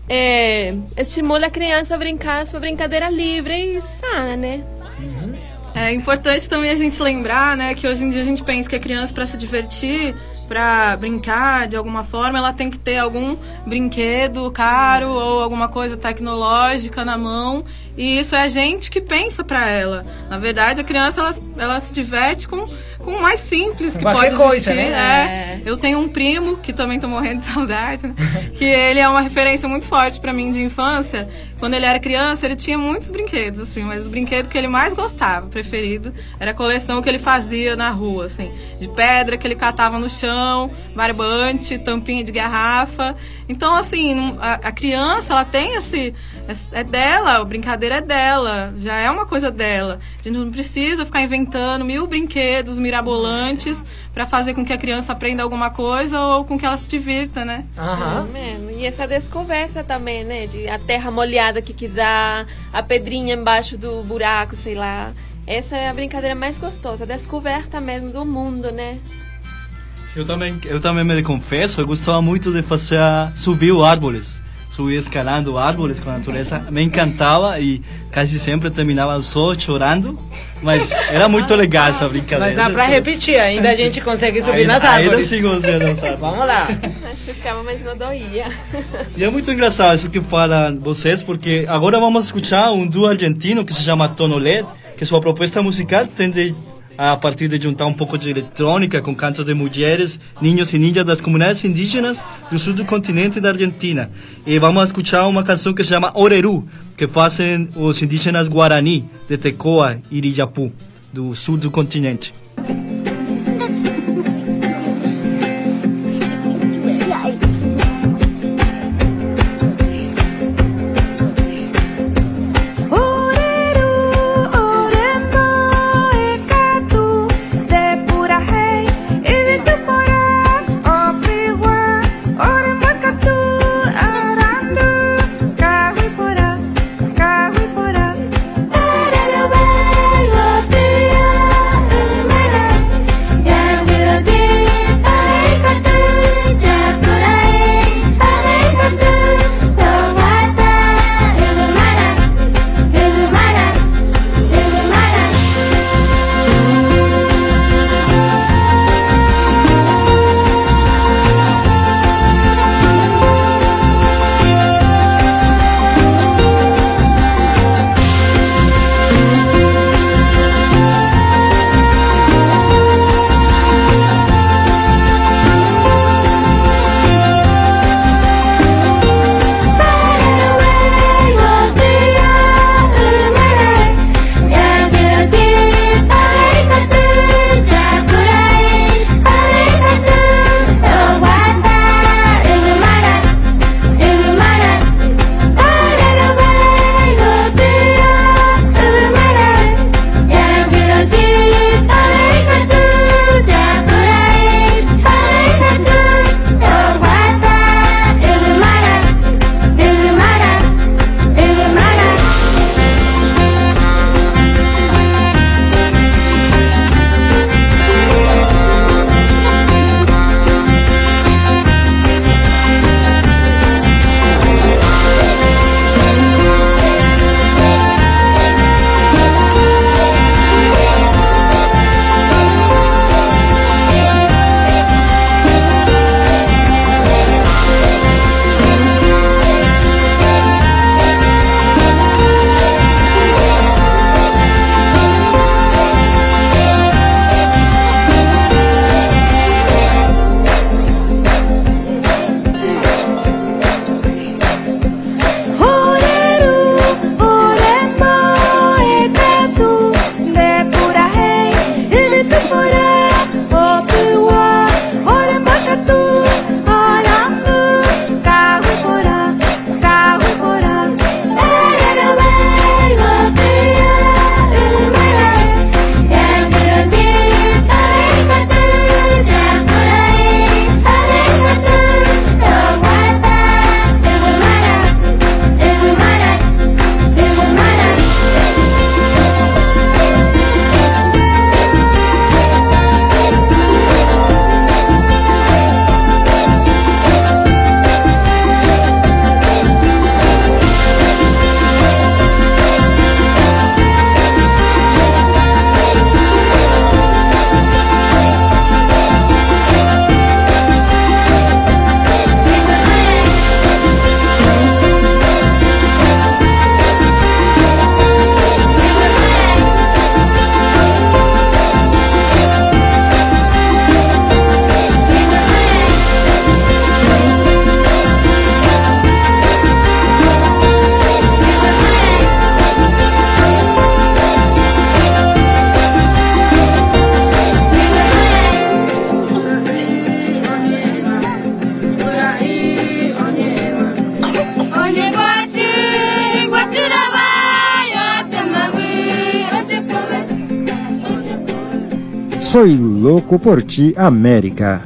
é, estimula a criança a brincar sua brincadeira livre e sana, né? Uhum. É importante também a gente lembrar, né, que hoje em dia a gente pensa que a criança, para se divertir, para brincar de alguma forma, ela tem que ter algum brinquedo caro ou alguma coisa tecnológica na mão, e isso é a gente que pensa para ela. Na verdade, a criança ela, ela se diverte com com o mais simples que Qualquer pode existir. Coisa, né? É. Eu tenho um primo, que também tô morrendo de saudade, né? Que ele é uma referência muito forte para mim de infância. Quando ele era criança, ele tinha muitos brinquedos, assim, mas o brinquedo que ele mais gostava, preferido, era a coleção que ele fazia na rua, assim, de pedra que ele catava no chão, barbante, tampinha de garrafa. Então, assim, a, a criança, ela tem esse... É dela, a brincadeira é dela, já é uma coisa dela. A gente não precisa ficar inventando mil brinquedos mirabolantes para fazer com que a criança aprenda alguma coisa ou com que ela se divirta, né? Uhum. É mesmo. E essa descoberta também, né? De a terra molhada que, que dá, a pedrinha embaixo do buraco, sei lá. Essa é a brincadeira mais gostosa, a descoberta mesmo do mundo, né? Eu também, eu também me confesso, eu gostava muito de fazer subir os árvores. Subir escalando árvores com a natureza, me encantava e quase sempre terminava só chorando, mas era muito legal essa brincadeira. Mas dá pra repetir, ainda a gente consegue subir ainda, nas árvores. Ainda sim você não sabe. Vamos lá. Machucava, mas não doía. E é muito engraçado isso que falam vocês, porque agora vamos escutar um duo argentino que se chama Tonolé, que sua proposta musical tende a partir de juntar um pouco de eletrônica com cantos de mulheres, ninhos e ninjas das comunidades indígenas do sul do continente da Argentina. E vamos escutar uma canção que se chama Orerú, que fazem os indígenas Guarani, de Tecoa e Irijapu, do sul do continente. Para Soy Loco por Ti, América.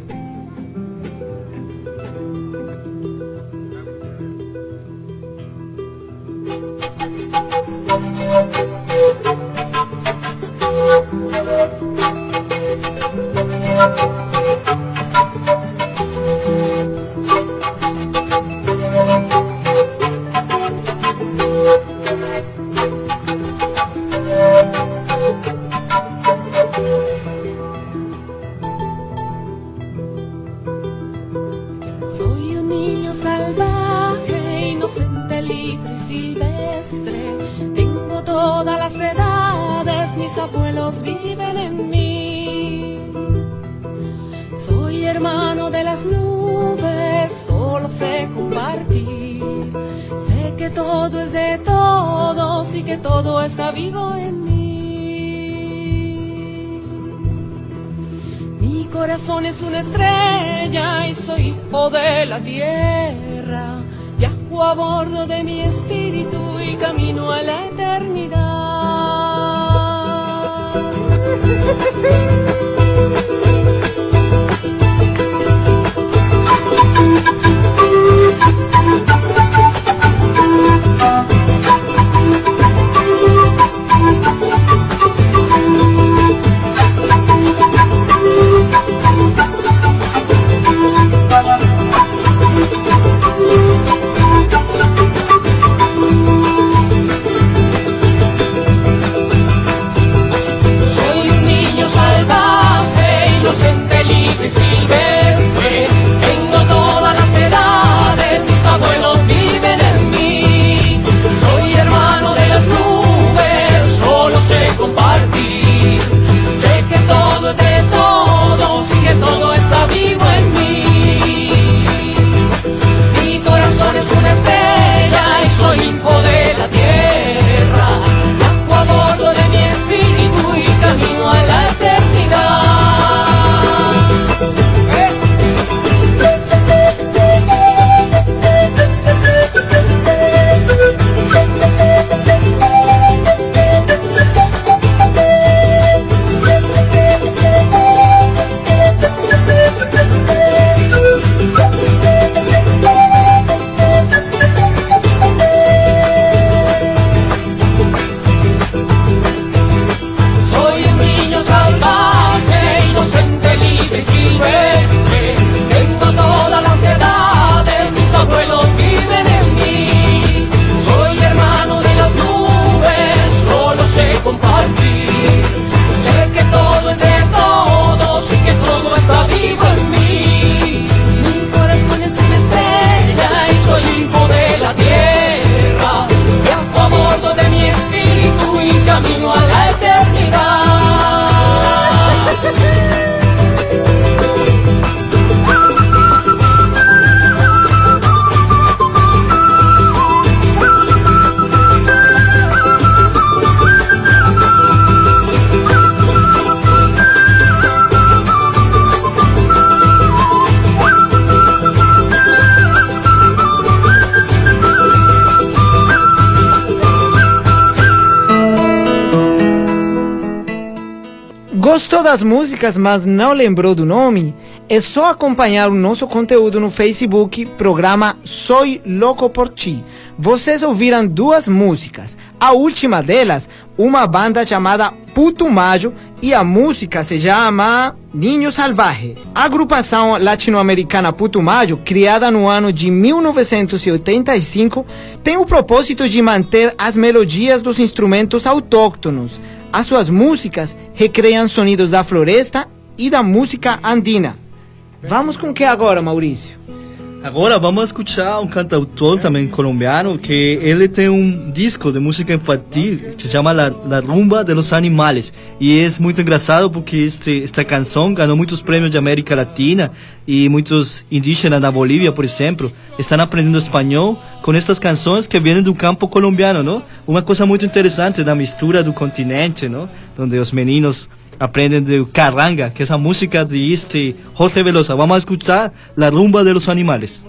Soy un niño salvaje, inocente, libre y silvestre. Tengo todas las edades, mis abuelos viven en mí. Soy hermano de las nubes, solo sé compartir. Sé que todo es de todos y que todo está vivo en mí. Mi corazón es una estrella y soy hijo de la tierra. Viajo a bordo de mi espíritu y camino a la eternidad. Soy un niño salvaje, inocente, libre y silvestre. Tengo todas las edades, mis abuelos viven en mí. Soy hermano de las nubes, solo sé compartir. Sé que todo es de todos y que todo está vivo en mí. Mi corazón es una estrella y soy hijo de la tierra. Viajo a bordo de mi espíritu y camino a la eternidad. Soy un niño salvaje, inocente, libre y silvestre. Tengo todas las edades, mis abuelos viven en mí. Soy hermano de las nubes, solo sé compartir. Sé que todo es de todos y que todo está vivo en mí. Mi corazón es una estrella y soy hijo de la tierra. Viajo a bordo de mi espíritu y camino a la eternidad. Gostou das músicas, mas não lembrou do nome? É só acompanhar o nosso conteúdo no Facebook, programa Soy Loco por Ti. Vocês ouviram duas músicas. A última delas, uma banda chamada Putumayo, e a música se chama Niño Salvaje. A agrupação latino-americana Putumayo, criada no ano de mil novecentos e oitenta e cinco, tem o propósito de manter as melodias dos instrumentos autóctonos. As suas músicas recream sonidos da floresta e da música andina. Vamos com o que agora, Maurício? Agora vamos escuchar um cantautor também colombiano que ele tem um disco de música infantil que se chama La, La Rumba de los Animales e é muito engraçado porque este, esta canção ganhou muitos prêmios de América Latina e muitos indígenas da Bolívia, por exemplo, estão aprendendo espanhol com estas canções que vêm do campo colombiano, não? Uma coisa muito interessante da mistura do continente, não? Onde os meninos aprenden de carranga, que es la música de este Jorge Velosa. Vamos a escuchar La Rumba de los Animales.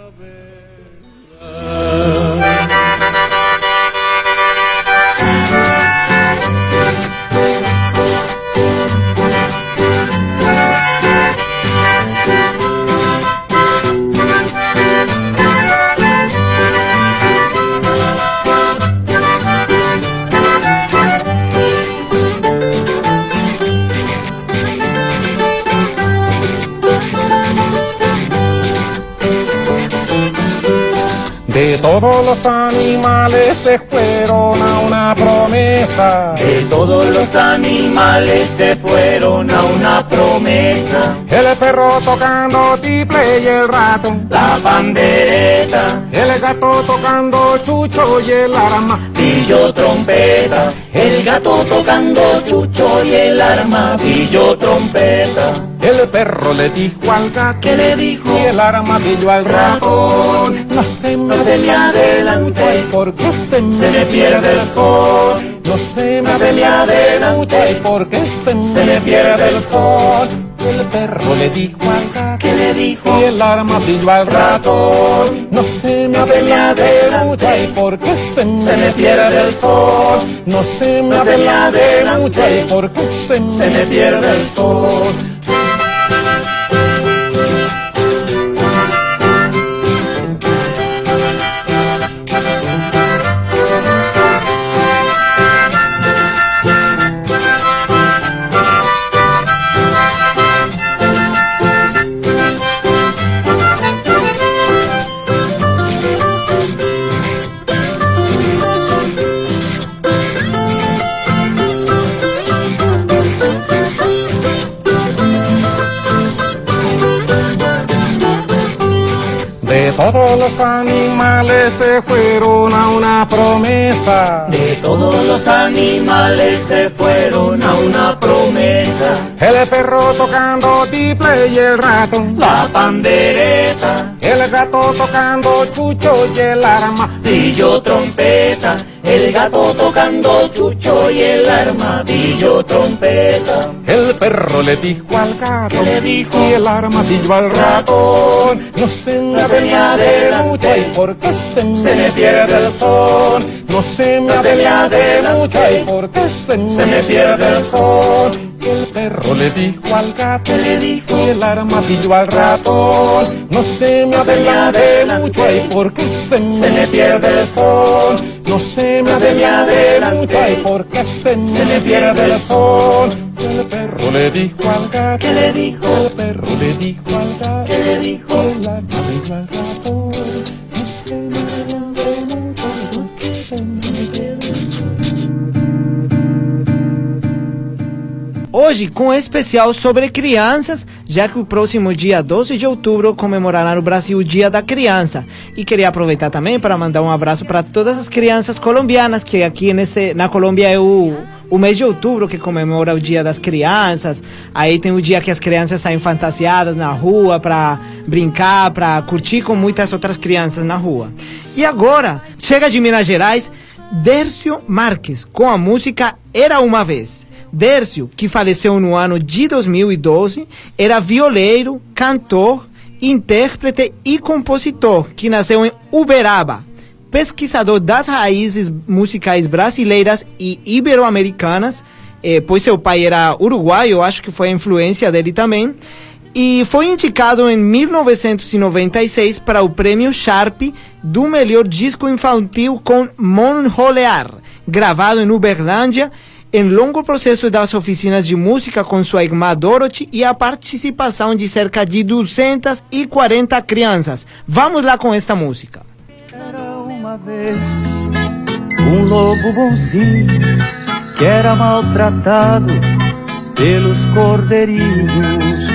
De todos los animales se fueron a una promesa. De todos los animales se fueron a una promesa. El perro tocando tiple y el rato la pandereta. El gato tocando chucho y el armadillo trompeta. El gato tocando chucho y el armadillo trompeta. El perro le dijo al gato, ¿qué le dijo? Y el armadillo al ratón, no se me, no se me adelante, porque se me, se me pierde el sol. No se me, no se me adelante, porque se, se me pierde el sol. El perro le dijo al gato, ¿qué le dijo? Y el armadillo al ratón, no se me, no se me adelante, porque se me, se me pierde el sol. No se me, no se me adelante, porque se me, se me pierde el sol. De todos los animales se fueron a una promesa. De todos los animales se fueron a una promesa. El perro tocando tiple y el ratón la pandereta. El gato tocando chucho y el armadillo trompeta. El gato tocando chucho y el armadillo trompeta. El perro le dijo al gato, ¿qué le dijo? Y el armadillo al ratón, no se me, no se me adelante, porque se me, se me pierde el sol. No se me, no se me adelante, porque se me, se me pierde el sol. El perro le dijo al gato, ¿qué le dijo? Y el armadillo al ratón, no se me, no se me adelante, porque se me, se me pierde el sol. No se me, no se me adelante, porque se me, se me pierde el sol. El perro le dijo al gato, ¿qué le dijo? El perro le dijo al gato, ¿qué le dijo? El armadillo al ratón, no se me adelante, porque se me pierde el sol. Hoje, com um especial sobre crianças, já que o próximo dia doze de outubro comemorará no Brasil o Dia da Criança. E queria aproveitar também para mandar um abraço para todas as crianças colombianas, que aqui nesse, na Colômbia é o, o mês de outubro que comemora o Dia das Crianças. Aí tem o dia que as crianças saem fantasiadas na rua para brincar, para curtir com muitas outras crianças na rua. E agora, chega de Minas Gerais, Dércio Marques, com a música Era Uma Vez. Dércio, que faleceu no ano de dois mil e doze, era violeiro, cantor, intérprete e compositor, que nasceu em Uberaba. Pesquisador das raízes musicais brasileiras e ibero-americanas, eh, pois seu pai era uruguaio, eu acho que foi a influência dele também, e foi indicado em mil novecentos e noventa e seis para o prêmio Sharp do melhor disco infantil com Mon Rolear, gravado em Uberlândia, em longo processo das oficinas de música com sua irmã Dorothy e a participação de cerca de duzentas e quarenta crianças. Vamos lá com esta música. Era uma vez um lobo bonzinho que era maltratado pelos cordeirinhos.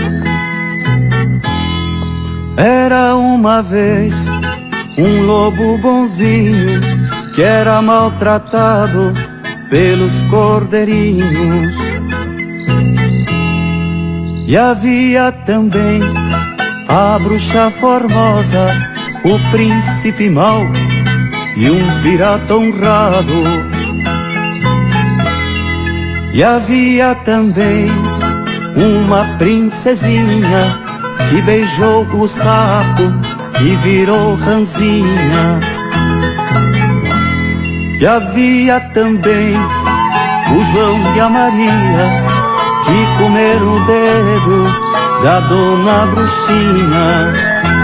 Era uma vez um lobo bonzinho que era maltratado pelos cordeirinhos. E havia também a bruxa formosa, o príncipe mau e um pirata honrado. E havia também uma princesinha que beijou o sapo e virou ranzinha. E havia também o João e a Maria que comeram o dedo da dona bruxinha.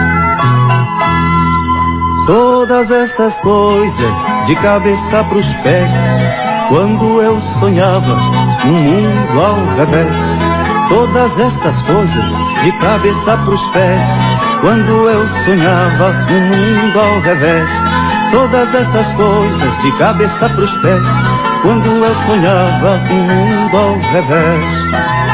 Todas estas coisas de cabeça pros pés, quando eu sonhava um mundo ao revés. Todas estas coisas de cabeça pros pés, quando eu sonhava um mundo ao revés. Todas estas coisas de cabeça pros pés, quando eu sonhava um mundo ao revés.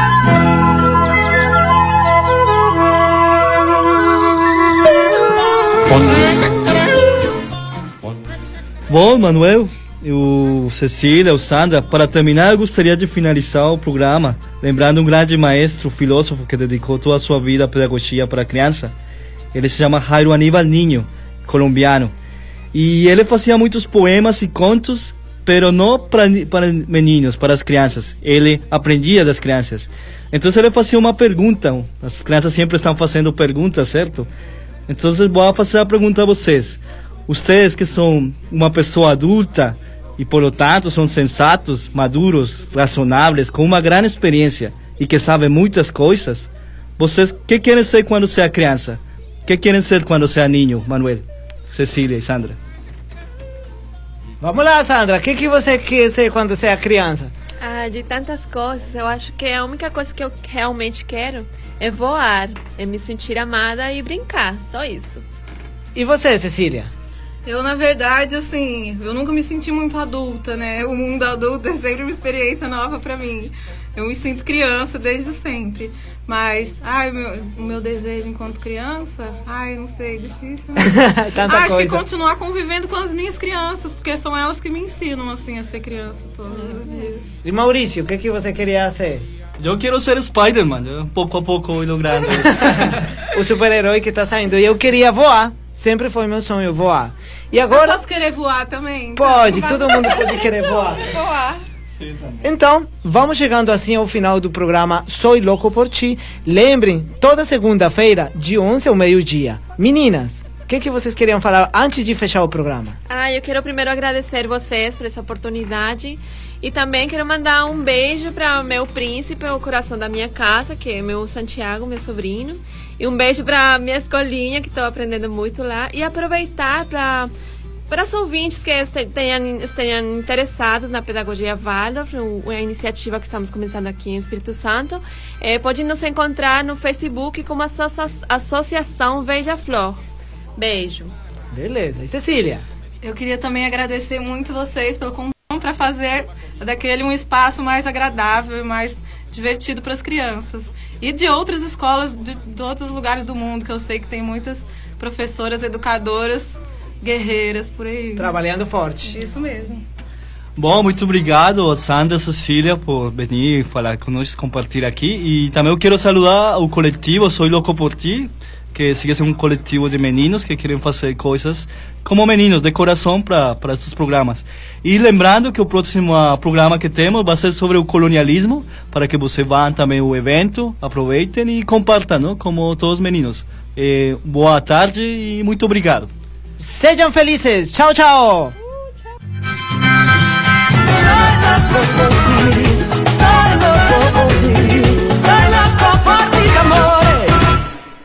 Bom, Manuel, o Cecília, o Sandra, para terminar, eu gostaria de finalizar o programa lembrando um grande maestro, filósofo que dedicou toda a sua vida à pedagogia para a criança. Ele se chama Jairo Aníbal Niño, colombiano. E ele fazia muitos poemas e contos, pero não para, para meninos, para as crianças. Ele aprendia das crianças. Então ele fazia uma pergunta. As crianças sempre estão fazendo perguntas, certo? Então vou fazer a pergunta a vocês. Vocês que são uma pessoa adulta e, por lo tanto, são sensatos, maduros, razonáveis, com uma grande experiência e que sabem muitas coisas, vocês, que querem ser quando seja criança? Que querem ser quando seja ninho, Manuel, Cecília e Sandra? Vamos lá, Sandra. O que, que você quer ser quando seja criança? Ah, de tantas coisas, eu acho que a única coisa que eu realmente quero é voar, é me sentir amada e brincar, só isso. E você, Cecília? Eu, na verdade, assim, eu nunca me senti muito adulta, né? O mundo adulto é sempre uma experiência nova pra mim. Eu me sinto criança desde sempre. Mas, ai, meu, o meu desejo enquanto criança, ai, não sei, difícil, né? Tanta Acho coisa. que continuar convivendo com as minhas crianças, porque são elas que me ensinam, assim, a ser criança todos os dias. E Maurício, o que, que você queria ser? Eu quero ser Spider-Man, eu, pouco a pouco vou logrando isso. O super-herói que tá saindo. E eu queria voar. Sempre foi meu sonho voar. E agora... Eu posso querer voar também? Pode, Então, todo mundo pode querer voar. voar. Então, vamos chegando assim ao final do programa Soy Louco por Ti. Lembrem, toda segunda-feira, de onze ao meio-dia. Meninas, o que, que vocês queriam falar antes de fechar o programa? Ah, eu quero primeiro agradecer vocês por essa oportunidade. E também quero mandar um beijo para o meu príncipe, o coração da minha casa, que é meu Santiago, meu sobrinho. E um beijo para minha escolinha, que estou aprendendo muito lá. E aproveitar para para os ouvintes que estejam, estejam interessados na pedagogia Waldorf, a iniciativa que estamos começando aqui em Espírito Santo, eh, podem nos encontrar no Facebook como associa- Associação Beija-Flor. Beijo. Beleza. E Cecília? Eu queria também agradecer muito vocês pelo convite para fazer daquele um espaço mais agradável e mais divertido para as crianças. E de outras escolas, de, de outros lugares do mundo, que eu sei que tem muitas professoras, educadoras, guerreiras por aí. Trabalhando forte. Isso mesmo. Bom, muito obrigado, Sandra e Cecília, por vir e falar conosco, compartilhar aqui. E também eu quero saludar o coletivo Soy Louco por Ti, que sigue sendo um coletivo de meninos que querem fazer coisas como meninos, de coração, para estes programas. E lembrando que o próximo uh, programa que temos vai ser sobre o colonialismo, para que você vá também ao evento, aproveitem e compartam, não? Como todos os meninos. Eh, boa tarde e muito obrigado. Sejam felizes. Tchau, tchau. Tchau.